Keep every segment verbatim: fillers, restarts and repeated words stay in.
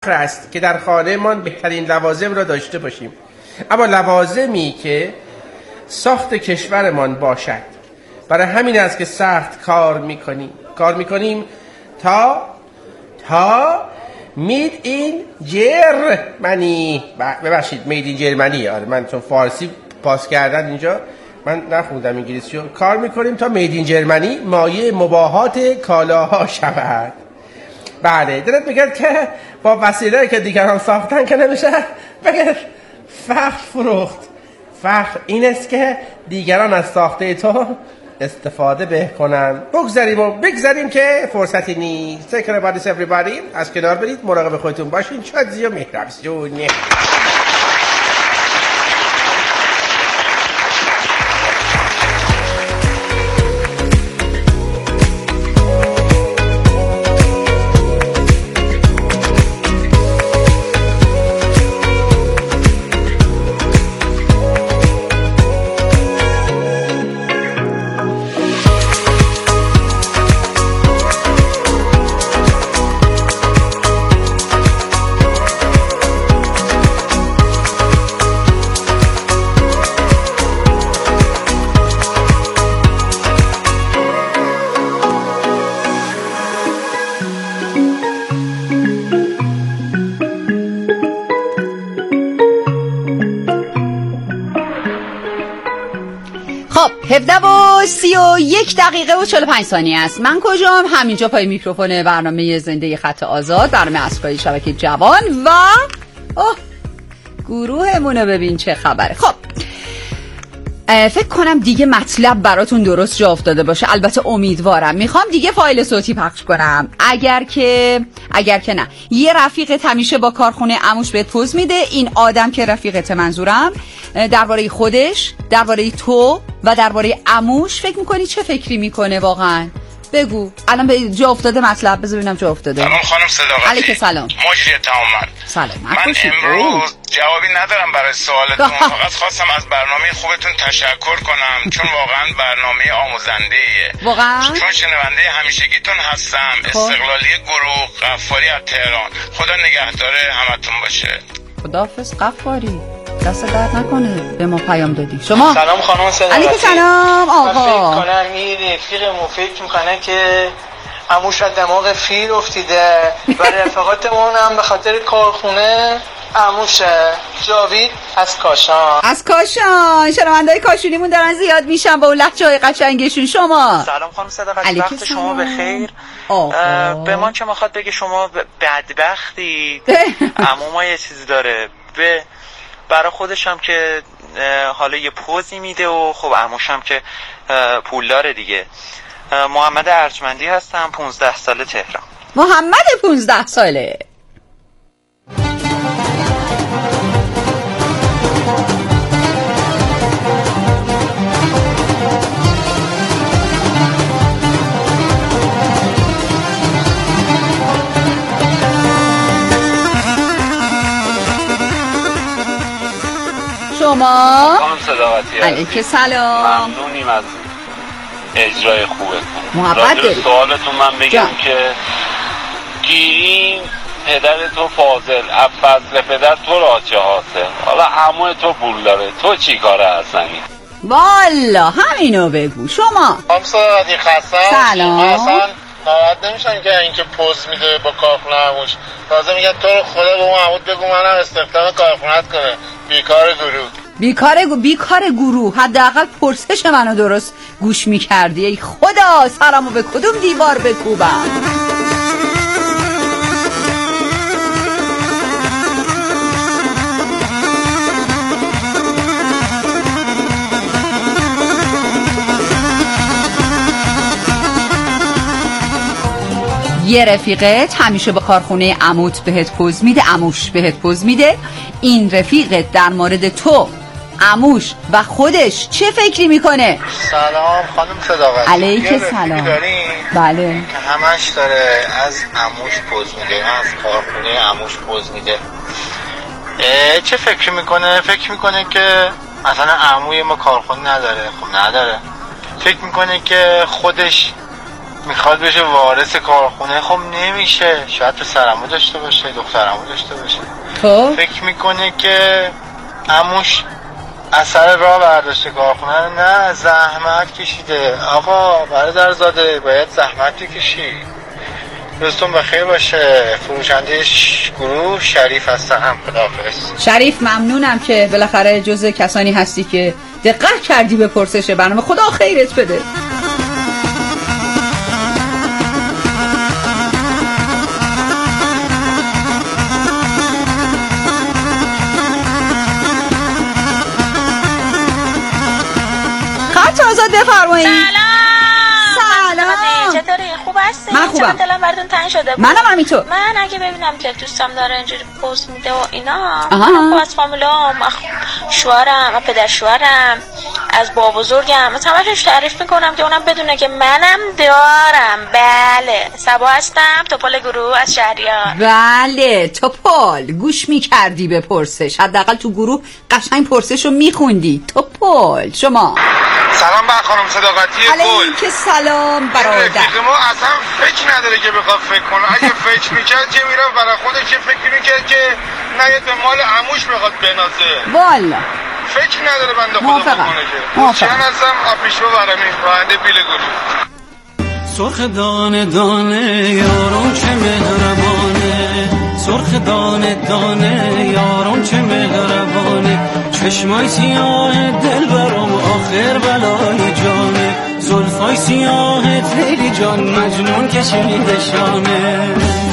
فقر است که در خانه‌مان بهترین لوازم را داشته باشیم، اما لوازمی که ساخت کشورمان باشد. برای همین است که سخت کار میکنیم کار میکنیم تا تا مید این جرمنی، ببخشید مید این جرمنی، آره من چون فارسی پاس کردن اینجا من نخوندم انگلیسیو، کار میکنیم تا مید این جرمنی مایه مباهات کالاها شود. بله دلت میگرد که با وسیله‌ای که دیگران ساختن که نمیشه بگه فخر فروخت. فخر این است که دیگران از ساخته تو استفاده بکنن. بگذاریم و بگذاریم که فرصتی نیست. Take care about this everybody. از کنار برید، مراقب خودتون باشین. شادی و مهربانی. هفده و سی و یک دقیقه و چهل و پنج ثانیه است. من کجام؟ همینجا پای میکروفون برنامه زنده خط آزاد، برنامه اسکای شبکه جوان و اوه گروهمونو ببین چه خبره. خب فکر کنم دیگه مطلب براتون درست جا افتاده باشه. البته امیدوارم. میخوام دیگه فایل صوتی پخش کنم. اگر که اگر که نه، یه رفیقت همیشه با کارخونه عموش بهت پوز میده. این آدم که رفیقت منظورم درباره خودش، درباره تو و درباره عموش فکر میکنی چه فکری میکنه واقعا؟ بگو. الان به جا افتاده مطلب، بذار ببینم جا افتاده. سلام خانم صداقتی. علیکم سلام. مجری تمامن. سلام. من امروز جوابی ندارم برای سوالتون. فقط خواستم از برنامه خوبتون تشکر کنم چون واقعا برنامه آموزنده‌ایه. واقعا؟ چون شنونده همیشگیتون هستم. استقلالی گروه قفاری از تهران. خدا نگهداره همتون باشه. خداحافظ قفاری. دست درد نکنه به ما پیام دادی. شما سلام خانم صداقتی. علیکم سلام آقا. من فکر کنم این رفیقمون فکر میکنه که عموش از دماغ فیل افتیده و رفقاتمون هم به خاطر کارخونه عموشه. جاوید از کاشان. از کاشان. شنونده‌های کاشونیمون دارن زیاد میشن با اون لهجه‌های قشنگشون. شما سلام خانم صداقتی، وقت شما بخیر. به ما که میخواد بگه شما بدبختی. عموما یه چیزی داره به برای خودش هم که حالا یه پوزی میده و خب عموش هم که پول داره دیگه. محمد ارجمندی هستم، پونزده ساله تهران. محمد پونزده ساله. شما خانم صداقتی. علیکم سلام. ممنونیم از اجرای خوبتون. محبت داری. سوالتون من بگم جان. که گیرین پدر تو فاضل، از فضل پدر تو را چه حاصل؟ حالا عمو تو پول داره، تو چی کاره هستنی؟ والا همینو بگو. شما خانم صداقتی خستم. سلام. اصلا ناراحت نمیشن که اینکه پوز میده با کارخونه عموش. تازه میگن تو رو خدا به اون عمود بگو منم استخدام کارخونه‌ات کنه. بیکار گروه. بیکار گو... بیکار گروه. حداقل پرسش منو درست گوش میکردی. ای خدا سرمو به کدوم دیوار بکوبم. یه رفیقت همیشه با کارخونه عموت بهت پوز میده، عموش بهت پوز میده. این رفیقت در مورد تو، عموش و خودش چه فکری میکنه؟ سلام خانم صداقتی. علیکم سلام. بله که همش داره از عموش پوز میده، از کارخونه عموش پوز میده. چه فکری میکنه؟ فکر میکنه که مثلا عموی ما کارخونه نداره. خب نداره. فکر میکنه که خودش میخواد بشه وارث کارخونه. خب نمیشه، شاید پسرمو داشته باشه، دخترمو داشته باشه. خب فکر میکنه که عموش اثر راه برداشته کارخونه رو. نه، زحمت کشیده آقا، برادرزاده باید زحمت بکشی. روزتون بخیر باشه. فروشنده گروه شریف هستم. خداحافظ. شریف ممنونم که بالاخره جزء کسانی هستی که دقت کردی به پرسش برنامه. خدا خیرت بده. خط آزاد بفرمایید. چطوری؟ خوب هستی؟ من خوبم. چرا دلم براتون تنگ شده بود؟ منم همینطور. من اگه ببینم که دوستم داره اینجوری پوز میده و اینا، خب از فامیلام، شوهرم و پدر شوهرم، از بابا بزرگم، از همه‌اش تعریف میکنم که اونم بدونه که منم دارم. بله، سبا هستم، توپال گروه از شهریار. بله، توپال گوش میکردی به پرسش، حداقل تو گروه قشنگ پرسش رو میخوندی. توپال شما. سلام بر خانم صداقتی گل. علیک سلام برادر. رفیق ما اصلا فکر نداره که بخواد فکر کنه. اگه فکر میکرد که میره برای خودش فکر میکرد که نه به مال عموش بخواد بنازه. والا فکر نداره بنده خدا بکنه که. موافقم. چند هستم اپیشو برمی راننده بیل گلو. سرخ دانه دانه یارون چه مهربانه، سرخ دانه دانه یارون چه مهربانه، چشمای سیاه دل برام آخر بلای جانه، زلفای سیاه لیلی جان مجنون کشیده شانه.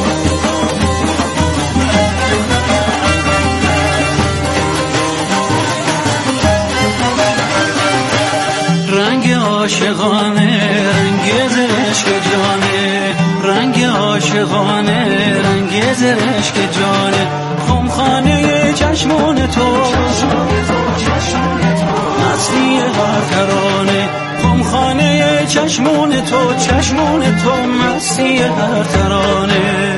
رنگ عاشقانه رنگ زرشک جانه، رنگ عاشقانه رنگ زرشک جانه، خمخانه چشمون تو مستی هر ترانه، خمخانه چشمون تو چشمون تو مستی هر ترانه.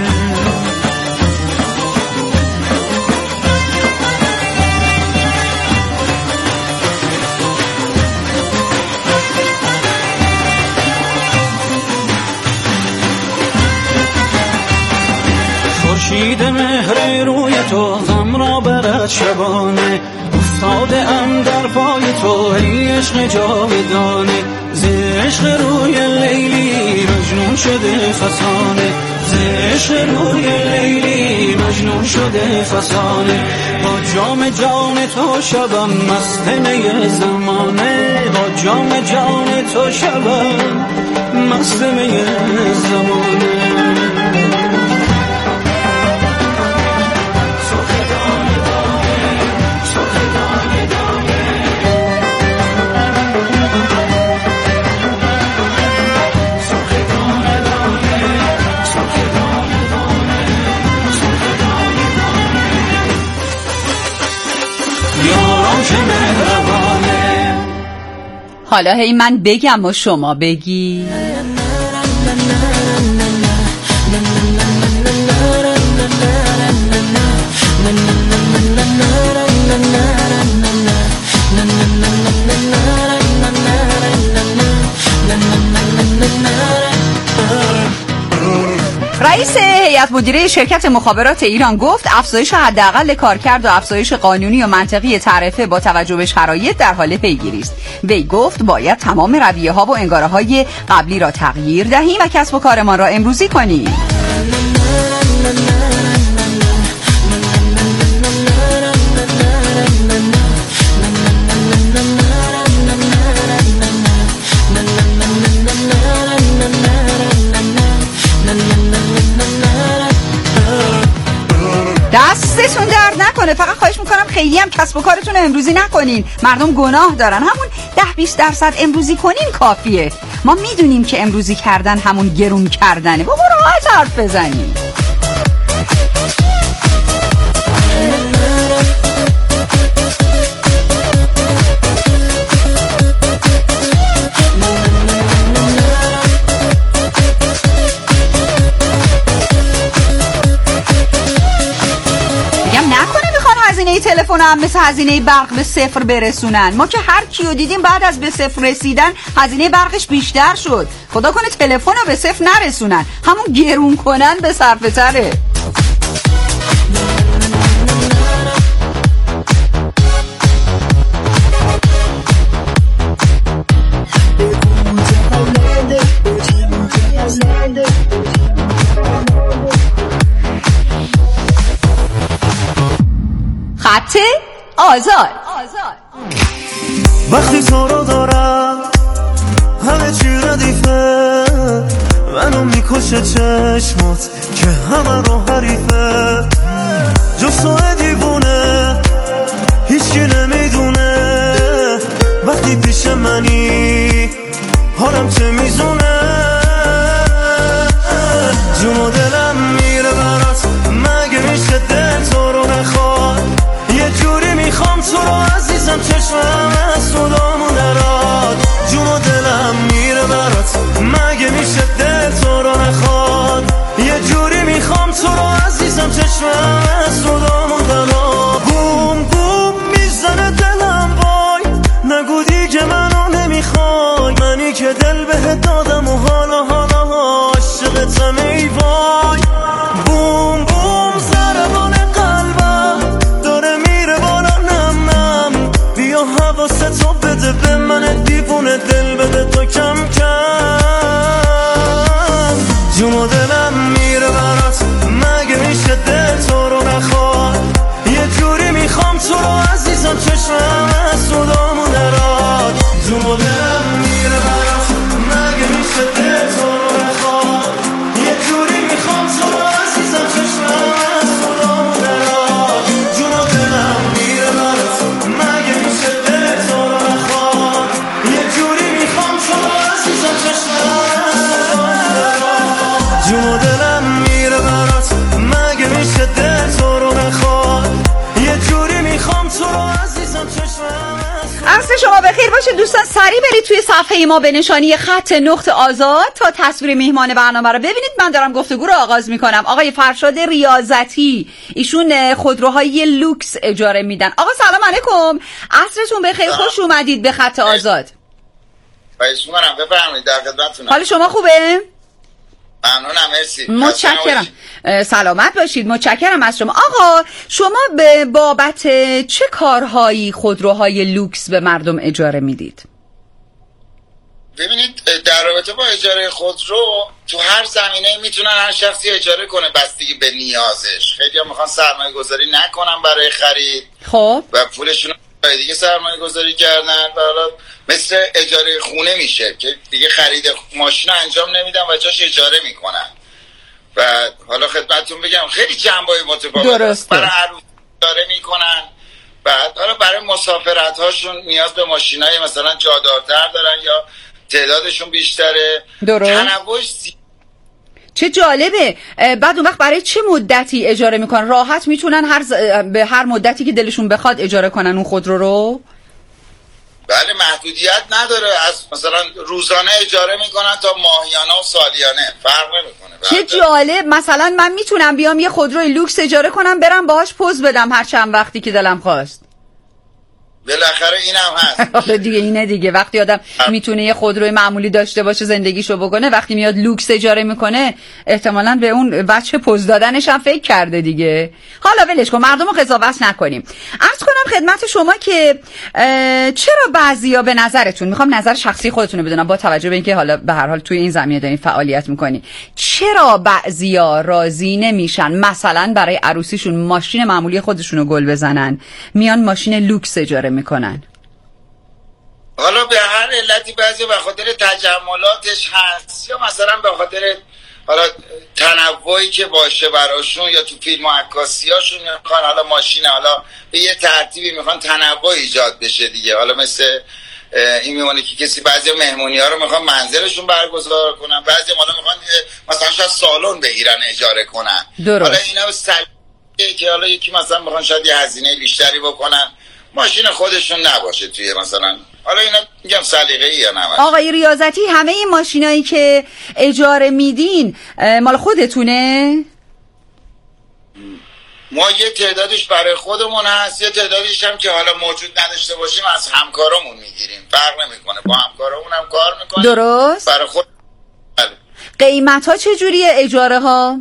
خورشید مهر روی تو غم را برد شبانه، افتاده ام در پای تو ای عشق جاودانه، ز عشق روی لیلی مجنون شده فسانه، ز عشق روی لیلی مجنون شده فسانه، با جام جان تو شبم مست می زمانه، با جام جان تو شبم مست می زمانه. حالا هی من بگم و شما بگی. رئیس هیئت مدیره شرکت مخابرات ایران گفت افزایش حداقل کارکرد و افزایش قانونی و منطقی تعرفه با توجه به شرایط در حال پیگیری است. وی گفت باید تمام رویه‌ها و انگاره‌های قبلی را تغییر دهیم و کسب و کارمان را امروزی کنیم. دستتون درد نکنه، فقط خواهش میکنم خیلی هم کسب و کارتون رو امروزی نکنین. مردم گناه دارن، همون ده بیست درصد امروزی کنین کافیه. ما میدونیم که امروزی کردن همون گرون کردنه. بابا راحت حرف بزنیم. هزینه تلفن هم مثل هزینه برق به صفر برسونن. ما که هر کیو دیدیم بعد از به صفر رسیدن هزینه برقش بیشتر شد. خدا کنه تلفن رو به صفر نرسونن، همون گرون کنن به صرفه تره. خط آزاد. وقتی تو رو دارم همه چی ردیفه، منو میکشه چشمات که همه رو حریفه، جز تو دیوونه هیچی نمیدونه، وقتی پیش منی حالم چه میزونه، جون و دلم میره برات، مگه میشه دل تو رو نخواد، یه جوری میخوام تو رو عزیزم چشمم از صدامون دراد، جون و دلم میره برات، مگه میشه دل تو رو نخواد، یه جوری میخوام تو رو عزیزم چشمم از صدامون دراد، گوم گوم میزنه دلم وای، نگو دیگه منو نمیخوای، منی که دل بهت دادم و حالا حالا عاشقتم ای وای، بوم بوم ضربان قلبم داره میره بالا نم نم، بیا حواستو بده به من دیوونه، دل بده تو کم کم، جون و دلم میره برات، مگه میشه دل تو رو نخواد، یه جوری میخوام تو رو عزیزم چشمم از صدامون دراد، جون و دلم میره برات، مگه میشه دل تو رو نخواد، یه جوری میخوام تو رو عزیزم چشمم از صدامون دراد، جون و دلم میره برات، مگه میشه دل تو رو نخواد، یه جوری میخوام تو رو عزیزم چشمم از صدامون دراد، جون و دلم میره برات، مگه میشه دل تو رو نخواد، یه جوری میخوام تو رو عزیزم چشمم. عصر شما بخیر باشه دوستان، سریع برید توی صفحه ما به نشانی خط نقط آزاد تا تصویر میهمان برنامه رو ببینید. من دارم گفتگو رو آغاز میکنم. آقای فرشاد ریاضتی، ایشون خودروهای لوکس اجاره میدن. آقا سلام علیکم، عصرتون بخیر، خوش اومدید به خط آزاد. خواهش می‌کنم، بفرمایید، در خدمتتونم. حال شما خوبه؟ ممنونم، مرسی. متشکرم، سلامت باشید، متشکرم از شما. آقا شما به بابت چه کارهایی خودروهای لوکس به مردم اجاره میدید؟ ببینید، در رابطه با اجاره خودرو تو هر زمینه میتونن هر شخصی اجاره کنه بستگی به نیازش. خیلی هم میخوان سرمایه گذاری نکنن برای خرید، خب و پولشون برای دیگه سرمایه گذاری کردن و حالا مثل اجاره خونه میشه که دیگه خرید ماشین انجام نمیدن و جاش اجاره میکنن. و حالا خدمتتون بگم خیلی جنبه‌های متفاوت است. برای عروس اجاره میکنن، بعد حالا برای مسافرت هاشون نیاز به ماشینای مثلا جادارتر دارن یا تعدادشون بیشتره. درست. تنوعش زی... چه جالبه. بعد اون وقت برای چه مدتی اجاره میکنن؟ راحت میتونن هر ز... به هر مدتی که دلشون بخواد اجاره کنن اون خودرو رو؟ بله، محدودیت نداره، از مثلا روزانه اجاره میکنن تا ماهیانه و سالیانه، فرق نمیکنه. چه جالب. مثلا من میتونم بیام یه خودروی لوکس اجاره کنم، برم باهاش پوز بدم هر چند وقتی که دلم خواست. بالاخره اینم هست. دیگه اینه دیگه، وقتی آدم میتونه یه خودروی معمولی داشته باشه زندگیشو بکنه، وقتی میاد لوکس اجاره میکنه احتمالاً به اون بچه پوز دادنش هم فکر کرده دیگه. حالا ولش کن، مردمو قضاوت نکنیم. عرض کنم خدمت شما که چرا بعضیا به نظرتون، میخوام نظر شخصی خودتون رو بدونم با توجه به اینکه حالا به هر حال توی این زمینه دارین فعالیت میکنی، چرا بعضیا راضی نمیشن مثلا برای عروسیشون ماشین معمولی خودشونو گل بزنن، میان ماشین لوکس اجاره میکنن؟ حالا به هر علتی، بعضی به خاطر تجملاتش هست یا مثلا به خاطر حالا تنوعی که باشه براشون، یا تو فیلم و عکاسیاشون میخوان حالا ماشین حالا به یه ترتیبی میخوان تنوع ایجاد بشه دیگه. حالا مثل این میمونه که کسی بعضی مهمونی ها رو میخوان منزلشون برگزار کنن، بعضی حالا میخوان مثلا شاید سالن بگیرن اجاره کنن. درست. حالا اینا سلیقه‌ای که حالا یکی مثلا میخوان شاید یه هزینه بیشتری بکنن، ماشین خودشون نباشه توی مثلا، حالا اینا میگم سلیقه‌ای یا نه. آقای ریاضتی، همه این ماشینایی که اجاره میدین مال خودتونه؟ ما یه تعدادش برای خودمون هست، یه تعدادش هم که حالا موجود نداشته باشیم از همکارامون میگیریم، فرق نمیکنه، با همکارامون هم کار میکنیم. درست. برای خود قیمت ها چه جوریه؟ اجاره ها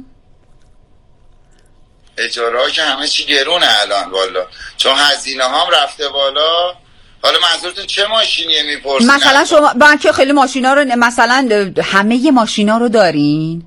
اجاره ها که همه چی گرونه الان والا، چون هزینه هم رفته بالا. حالا منظورتون چه ماشینیه میپرسین؟ مثلا شما بانک خیلی ماشینا رو مثلا همه ماشینا رو دارین؟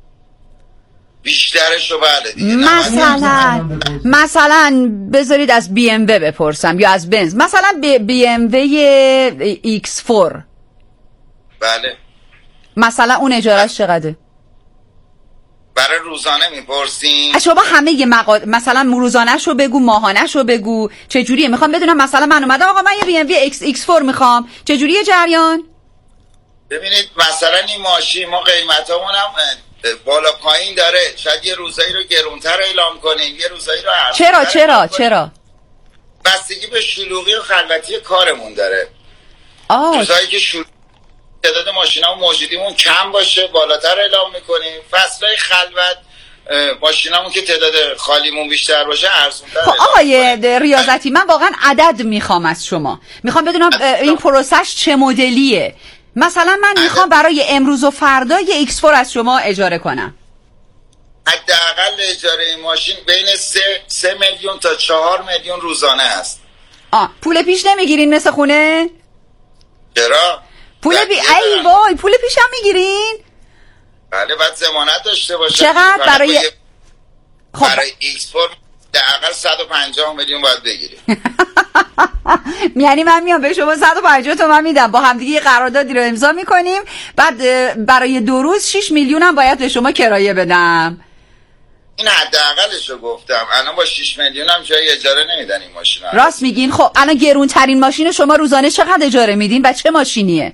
بیشترشو بله دیگه. مثلا مثلا بذارید از بی ام و بپرسم یا از بنز، مثلا بی ام و ایکس فور بله مثلا اون اجارهش چقدره؟ برای روزانه میپرسین؟ شما همه یه مقاد مثلا روزانه‌شو بگو، ماهانه‌شو بگو، چه جوریه؟ میخوام بدونم مثلا من اومدم آقا من یه بی ام و ایکس ایکس فور میخوام، چه جوریه جریان؟ ببینید مثلا این ماشین ما قیمتامون هم بالا پایین داره، شاید یه روزایی رو گرونتر اعلام کنیم، یه روزایی رو ارزونتر. چرا چرا چرا؟ بستگی به شلوغی و خلوتی کارمون داره. آه. روزایی که شلوغ تعداد ماشینا و موجودیمون کم باشه بالاتر اعلام میکنیم، فصلای خلوت ماشینامون که تعداد خالیمون بیشتر باشه ارزونتر. خب آقای ریاضتی من واقعا عدد میخوام از شما، میخوام بدونم این پروسش چه مدلیه. مثلا من میخوام برای امروز و فردا یه ایکس فور از شما اجاره کنم. حداقل اجاره این ماشین بین سه, سه میلیون تا چهار میلیون روزانه است. آه پول پیش نمیگیرین مثل خونه؟ چرا؟ پول پی... ای وای پول پیش هم میگیرین؟ بله باید ضمانت داشته باشه. چقدر برای خب برای ایکس فور حداقل صد و پنجاه میلیون باید بگیریم. یعنی من میام به شما صد و پنجاه تومن میدم، با همدیگه یه قراردادی رو امضا میکنیم، بعد برای دو روز شش میلیون هم باید به شما کرایه بدم. این حداقلش رو گفتم. الان با شش میلیون هم جای اجاره نمیدن این ماشینا. راست میگین. خب الان گرون ترین ماشین شما روزانه چقدر اجاره میدین و چه ماشینیه؟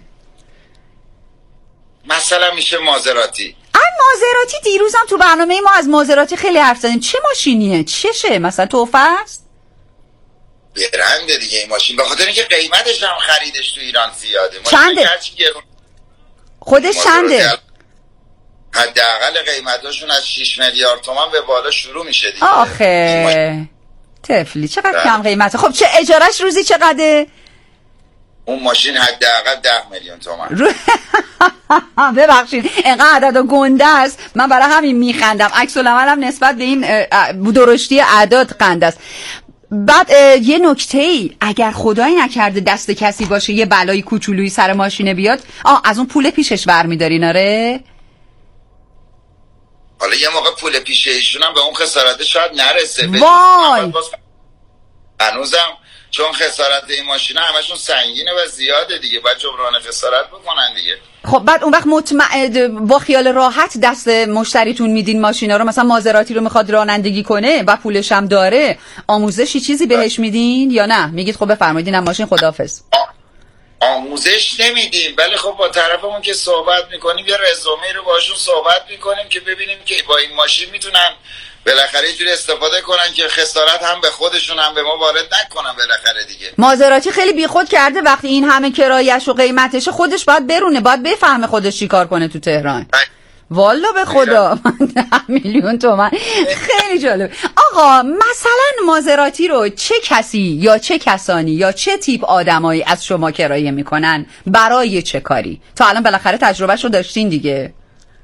مثلا میشه مازراتی. ای مازراتی، دیروزم تو برنامه ما از مازراتی خیلی حرف زدیم. چه ماشینیه؟ چشه؟ مثلا توفه است؟ برنده دیگه این ماشین، به خاطر اینکه قیمتش هم خریدش تو ایران زیاده. چنده؟ خودش چنده؟ حداقل قیمتاشون از شش میلیارد تومان به بالا شروع میشه دیگه. آخه تفلی چقدر کم قیمته. خب چه اجارهش روزی چقدره؟ اون ماشین حداقل ده میلیون تومان. رو... ببخشید اینقدر عدد و گنده است، من برای همین میخندم. عکس العملم نسبت به این درشتی اعداد قند است. بعد یه نکته ای، اگر خدایی نکرده دست کسی باشه یه بلایی کوچولویی سر ماشینه بیاد، آه از اون پول پیشش برمیدارین؟ آره حالا یه موقع پول پیش ایشون هم به اون خسارت شاید نرسه. وای هنوزم چون خسارت این ماشینا همشون سنگینه و زیاده دیگه، باید جبران خسارت بکنن دیگه. خب بعد اون وقت مطمئن با خیال راحت دست مشتریتون میدین ماشینا رو؟ مثلا مازراتی رو میخواد رانندگی کنه و پولش هم داره، آموزشی چیزی بهش میدین یا نه میگید خب بفرمایید اینم ماشین خداحافظ؟ آموزش نمیدیم، ولی خب با طرفمون که صحبت میکنیم یه رزومه رو باشون صحبت میکنیم که ببینیم که با این ماشین میتونن بالاخره یه جوری استفاده کنن که خسارت هم به خودشون هم به ما وارد نکنن بالاخره دیگه. مازراتی خیلی بیخود کرده وقتی این همه کرایه‌اش و قیمتش، خودش باید برونه، باید بفهمه خودش چی کار کنه تو تهران. والا به خدا ده میلیون تومن خیلی جالب. آقا مثلا مازراتی رو چه کسی یا چه کسانی یا چه تیپ آدمایی از شما کرایه میکنن؟ برای چه کاری؟ تا الان بالاخره تجربهش رو داشتین دیگه.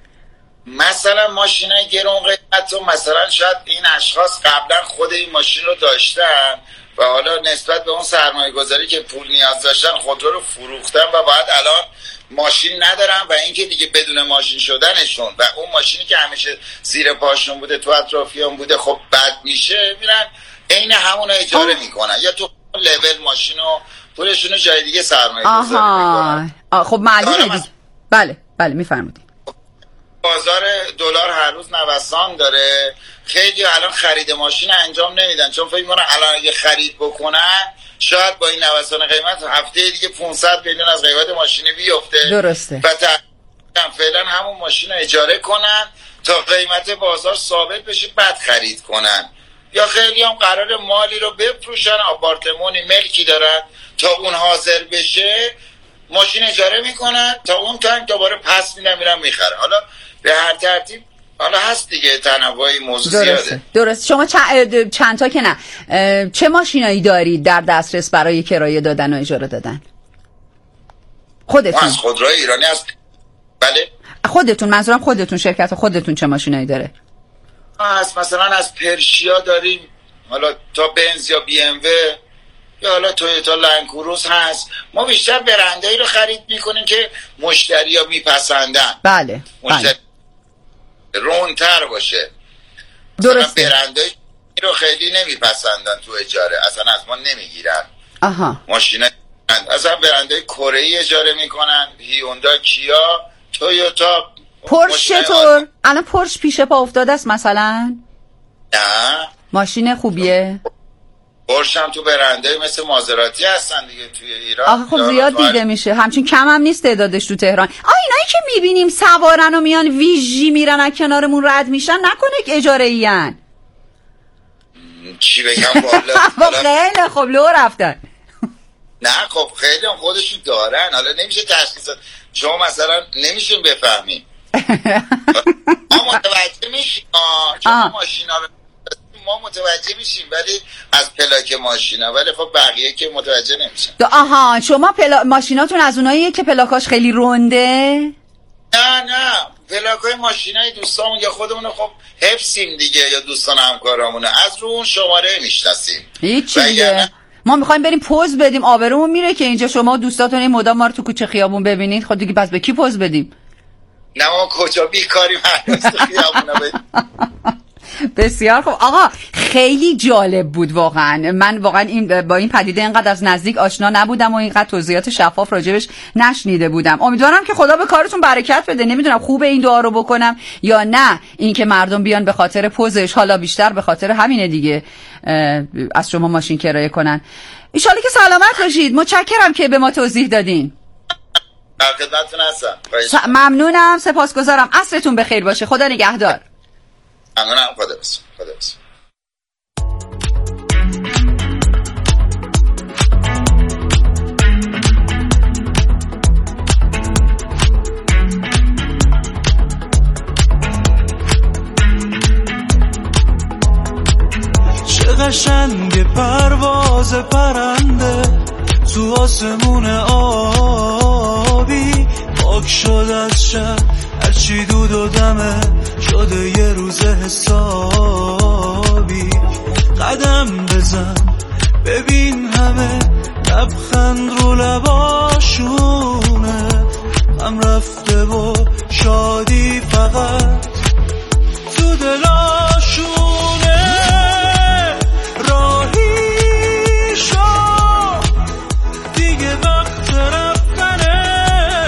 مثلا ماشینای گرون قیمت و مثلا شاید این اشخاص قبلا خود این ماشین رو داشتن و حالا نسبت به اون سرمایه گذاری که پول نیاز داشتن خودرو رو فروختن و باید الان ماشین ندارن و اینکه دیگه بدون ماشین شدنشون و اون ماشینی که همیشه زیر پاشون بوده تو اطرافیان بوده خب بد میشه، میرن عین همون اجاره میکنن یا تو لول ماشین و پولشون رو جای دیگه سرمایه گذاری میکنن. خب معلومه دیگه. بله بله میفرمایید. بازار دلار هر روز نوسان داره، خیلی الان خرید ماشین انجام نمیدن چون فکر میکنن الان اگه خرید بکنن شاید با این نوسان قیمت هفته دیگه پانصد میلیون از قیمت ماشین بیفته. درسته. و فعلا همون ماشین رو اجاره کنن تا قیمت بازار ثابت بشه بعد خرید کنن، یا خیلی هم قرار مالی رو بفروشن، آپارتمانی ملکی دارن تا اون حاضر بشه ماشین اجاره میکنن تا اون تایم دوباره پس میدن میرن میخرن. حالا به هر ترتیب حالا هست دیگه تنوعی موضوع درسته. زیاده. درست. شما چند, چند تا که نه چه ماشینایی دارید در دسترس برای کرایه دادن و اجاره دادن؟ خودتون؟ ما از خودروی ایرانی هست. بله خودتون، منظورم خودتون، شرکت خودتون چه ماشینایی داره؟ ما از مثلا از پرشیا داریم، حالا تا بنز یا بی ام و یا حالا تویوتا لندکروز هست. ما بیشتر برندهایی رو خرید میکنیم که مشتری ها میپسندن. بله مشتری بله. رونتر باشه. درسته. برندهایی رو خیلی نمیپسندن تو اجاره، اصلا از ما نمیگیرن. آها. ماشین اصلا برندهای کره ای اجاره میکنن، هیوندا، کیا، تویوتا. پورش چطور؟ الان پورش پیش پا افتاده است مثلا؟ نه ماشین خوبیه؟ پورش هم تو برندهای مثل مازراتی هستن دیگه توی ایران. آخه خب زیاد دیده میشه، همچین کم هم نیست تعدادش تو تهران. آ اینایی که میبینیم سوارن و میان ویژی میرن از کنارمون رد میشن، نکنه که اجاره ایان؟ چی بگم والا؟ خیلی خب لو رفتن. نه خب خیلی هم خودشون دارن، حالا نمیشه تشخیص. شما مثلا نمیشون بفهمیم. ما متوجه میشیم چون ماشینا ما متوجه میشیم ولی از پلاک ماشینا، ولی خب بقیه که متوجه نمیشن. آها شما پلا... ماشیناتون از اوناییه که پلاکاش خیلی رونده؟ نه نه پلاکای ماشینای دوستامون یا خودمون خب حفظیم دیگه، یا دوستان همکارامون از رو اون شماره میشناسیم. هیچ دیگه ما میخوایم بریم پوز بدیم، آبرومون میره که اینجا شما دوستاتون این مدام ما رو تو کوچه خیابون ببینید. خب دیگه پس به کی پوز بدیم؟ نه ما کجا بیکاریم هنوز تو خیابونا بدیم. بسیار خوب آقا، خیلی جالب بود واقعا. من واقعا این با این پدیده اینقدر از نزدیک آشنا نبودم و اینقدر توضیحات شفاف راجبش نشنیده بودم. امیدوارم که خدا به کارتون برکت بده. نمیدونم خوبه این دعا رو بکنم یا نه، این که مردم بیان به خاطر پوزش، حالا بیشتر به خاطر همینه دیگه، از شما ماشین کرایه کنن. ان شاءالله که سلامت باشید. متشکرم که به ما توضیح دادین. خدمتتون هستم. ممنونم، سپاسگزارم. عصرتون بخیر باشه. خدا نگهدار. ممنونم. خدا بس. خدا بس. چه قشنگ پرواز پرنده تو آسمون آبی، پاک شد از شب هرچی دود و دمه شده یه روز حسابی. قدم بزن ببین همه لبخند رو لباشونه، هم رفته و شادی فقط تو دلاشونه. راهی شو دیگه وقت رفتنه،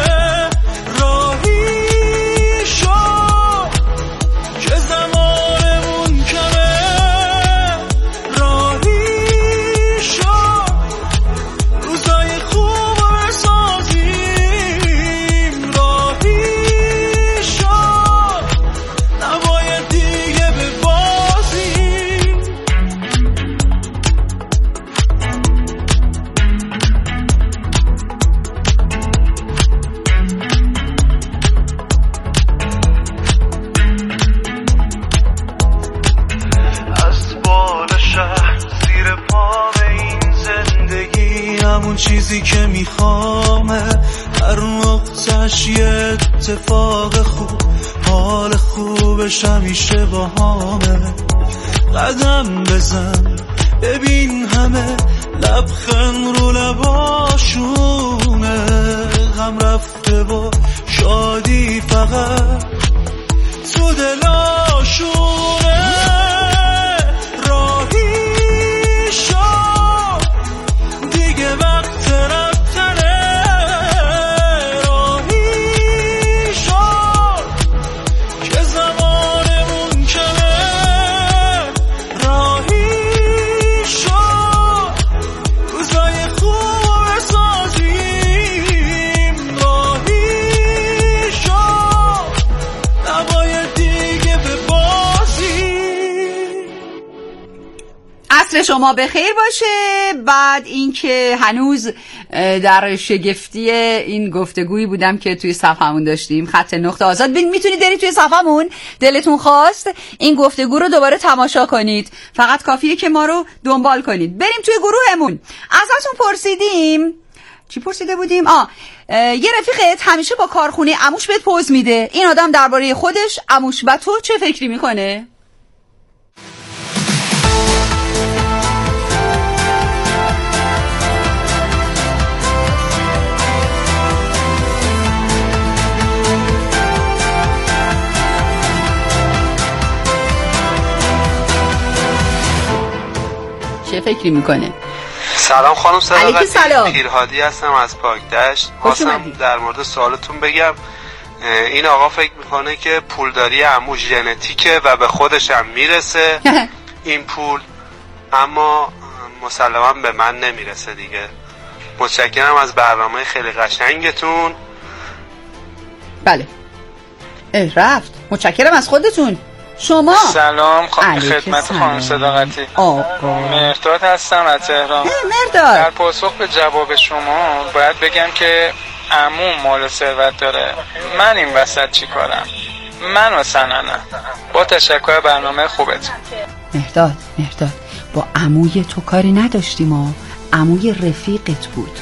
راهی شو که زمانمون کمه، راهی شو روزای خوب بسازیم، راهی شو نباید دیگه ببازیم. از بال شهر زیر پا به این زندگی، همون چیزی که میخوامه، هر نقطه‌اش یه اتفاق خوب، حال خوبش همیشه با همه. قدم بزن ببین همه لبخند رو لباشونه، غم رفته و شادی فقط تو دلاشونه. راهی شو دیگه وقت رفتنه، راهی شو که زمانمون کمه، راهی شو روزای خوب بسازیم، راهی شو نباید دیگه ببازیم. عصر شما بخیر باشه. بعد اینکه هنوز در شگفتی این گفتگویی بودم که توی صفحمون داشتیم، خط نقطه آزاد. میتونید برید توی صفحمون، دلتون خواست این گفتگو رو دوباره تماشا کنید، فقط کافیه که ما رو دنبال کنید. بریم توی گروهمون. ازتون پرسیدیم، چی پرسیده بودیم؟ آه یه رفیقت همیشه با کارخونه عموش بهت پوز میده. این آدم درباره خودش، عموش و تو چه فکری میکنه؟ چه فکری میکنه؟ سلام خانم صداقتی، پیرهادی هستم از پاکدشت. خواستم در مورد سوالتون بگم، این آقا فکر میکنه که پولداری عمو ژنتیکه و به خودش هم میرسه این پول، اما مسلما به من نمیرسه دیگه. متشکرم از برنامه خیلی قشنگتون. بله رفت. متشکرم از خودتون. شما سلام خ... خدمت خانم صداقتی، مرداد هستم از تهران. مرداد، در پاسخ به جواب شما باید بگم که عموم مال ثروت داره، من این وسط چی کارم؟ من مثلا نه. با تشکر برنامه خوبت. مرداد مرداد با عموی تو کاری نداشتیم، ما عموی رفیقت بود.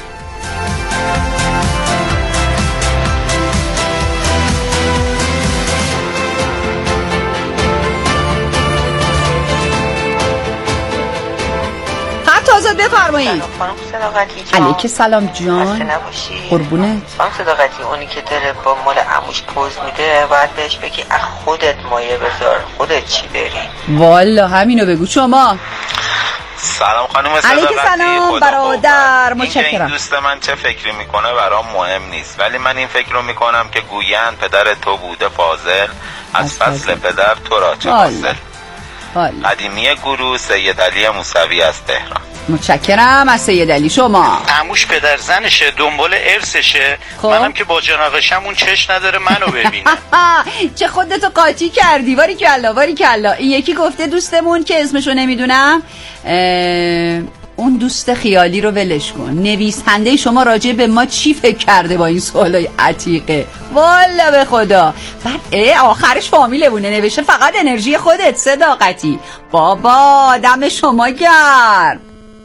آزاد بفرمایید. خانم صداقتی جان. علیک سلام جان. قربونت. خانم صداقتی اونی که داره با مال عموش پوز میده باید بهش بگی از خودت مایه بذار، خودت چی داری؟ والا همینو بگو. شما سلام خانم صداقتی. علیک سلام برادر، متشکرم. این دوست من چه فکری میکنه برام مهم نیست، ولی من این فکر رو میکنم که گویند پدر تو بوده فاضل، از فضل پدر تو را چه حاصل. قدیمی گروه سید علی موسوی از تهران. متشکرم از سید علی. شما عموش پدر زنشه، دنبال ارثشه. منم که با جناقشم اون چش نداره منو ببینه. چه خودتو قاطی کردی. باری کلا باری کلا. این یکی گفته دوستمون که اسمشو نمیدونم، اون دوست خیالی رو ولش کن. نویسنده شما راجع به ما چی فکر کرده با این سوالای عتیقه؟ والا به خدا. بعد آخرش فامیلمونه نوشته فقط انرژی خودت صداقتی. بابا دم شما گرم.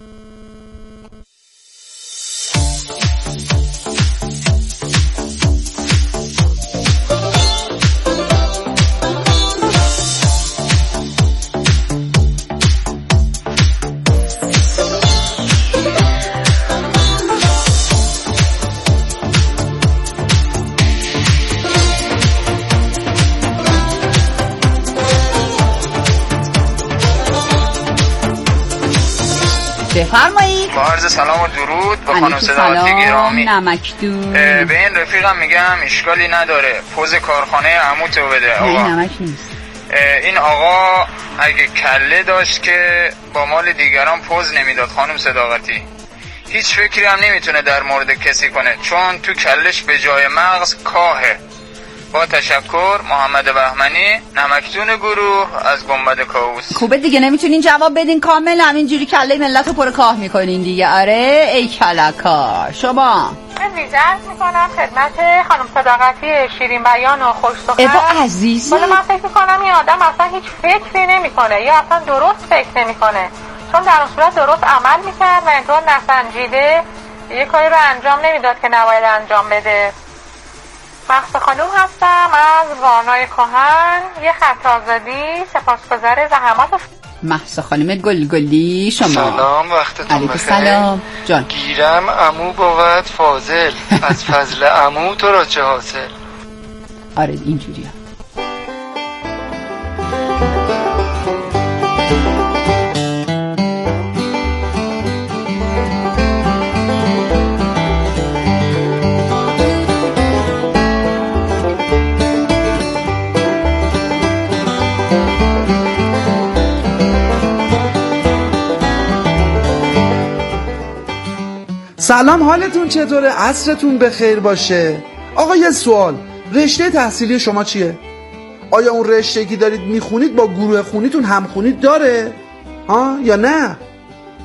بفرمایید. با عرض سلام و درود با خانم صداقتی گرامی. نمکدون. به این رفیقم میگم اشکالی نداره، پوز کارخانه عموتو بده. آقا این نمک نیست. این آقا اگه کله داشت که با مال دیگران پوز نمیداد خانم صداقتی. هیچ فکری هم نمیتونه در مورد کسی کنه، چون تو کلش به جای مغز کاهه. با تشکر محمد بهمنی، نمکدون گروه از گنبد کاووس. خوبه دیگه نمیتونین جواب بدین کامل، همینجوری کله ملت رو پر کاه میکنین دیگه. آره ای کلکا. شما من ویژه‌اش میکنم خدمت خانم صداقتی شیرین بیان و خوش سخن. ابا عزیز، ولی من فکر میکنم این آدم اصلا هیچ فکری نمیکنه یا اصلا درست فکر نمیکنه، چون در اون صورت درست عمل میکرد و اینطور نسنجیده یه کاری رو انجام نمیداد که نباید انجام بده. مهسا خانوم هستم از وانای کهن، یه خط آزادی. سپاسگزار زحمات مهسا خانم گلگلی. شما سلام، وقتتون بخیر. سلام جان. گیرم عمو بود فاضل، از فضل عمو تو را چه حاصل. آره اینجوریه. سلام، حالتون چطوره؟ عصرتون بخیر باشه. آقا یه سوال، رشته تحصیلی شما چیه؟ آیا اون رشته که دارید میخونید با گروه خونیتون همخونی داره؟ ها یا نه؟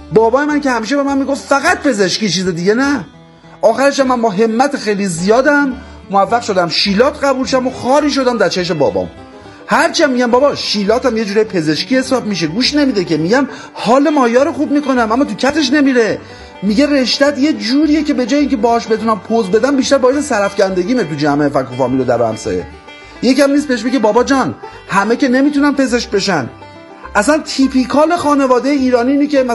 بابای من که همیشه به من میگفت فقط پزشکی، چیز دیگه نه. آخرش من با همت خیلی زیادم موفق شدم شیلات قبول شدم و خاری شدم در چشم بابام. هرچی میگم بابا شیلاتم یه جوری پزشکی حساب میشه، گوش نمیده که. میگم حال مایا رو خوب میکنم اما تو کتش نمیره. میگه رشتت یه جوریه که به جای اینکه باهاش بتونم پوز بدم بیشتر باعث سرفکندگیمه تو جمع فک و فامیل و در و همسایه. یکم نیست بهش میگه بابا جان همه که نمیتونن پزشک بشن. اصلا تیپیکال خانواده ایرانی اینه که